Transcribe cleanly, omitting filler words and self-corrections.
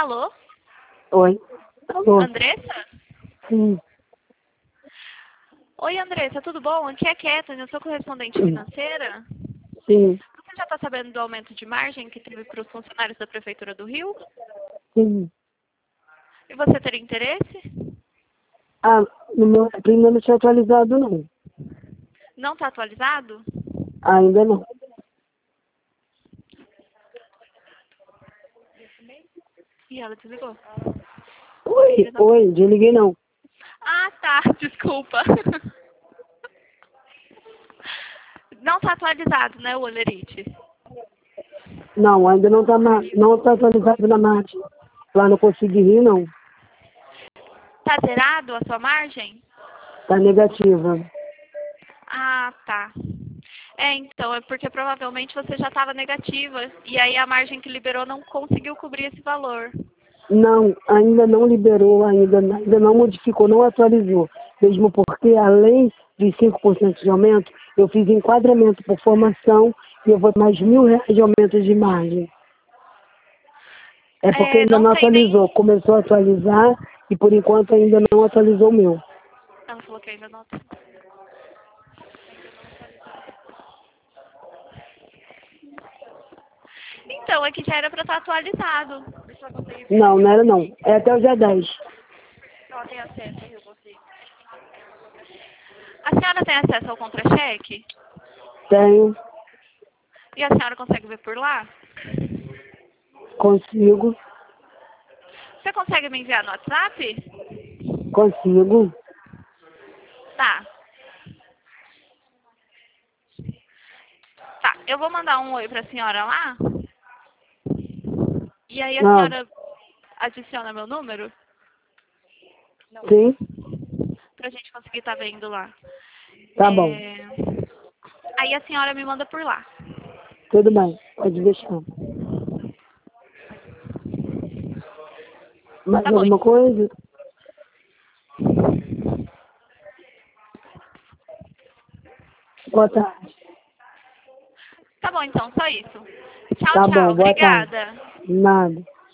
Alô? Oi. Alô? Andressa? Sim. Oi, Andressa, tudo bom? Aqui é Kathleen, eu sou correspondente financeira. Sim. Você já está sabendo do aumento de margem que teve para os funcionários da Prefeitura do Rio? Sim. E você teria interesse? Ah, no meu ainda não tinha atualizado, não. Não está atualizado? Ainda não. Ih, ela desligou. Oi, desliguei não. Ah, tá, desculpa. Não está atualizado, né, o Olerite? Não, ainda não tá atualizado na margem. Lá no Consegui Rir, não. Tá zerado a sua margem? Tá negativa. Ah, tá. Então, é porque provavelmente você já estava negativa. E aí a margem que liberou não conseguiu cobrir esse valor. Não, ainda não liberou, ainda não modificou, não atualizou. Mesmo porque a lei de 5% de aumento, eu fiz enquadramento por formação e eu vou ter mais R$ 1.000 de aumento de margem. É porque ainda Não não tem nem... atualizou. Começou a atualizar e por enquanto ainda não atualizou o meu. Ela falou que ainda não... Então, aqui já era para estar atualizado. Não, não era não. É até o dia 10. Ela tem acesso, eu consigo. A senhora tem acesso ao contra-cheque? Tenho, E a senhora consegue ver por lá? consigo, Você consegue me enviar no WhatsApp? consigo. Tá. Tá, eu vou mandar um oi pra senhora lá. E aí a Ah, senhora adiciona meu número sim, pra gente conseguir estar vendo lá. tá bom. Aí a senhora me manda por lá. Tudo bem, pode deixar. Mais Tá bom. alguma coisa? Boa tarde. Tá bom então, só isso. Tchau, Tá tchau. bom, boa tarde. Obrigada. Nada.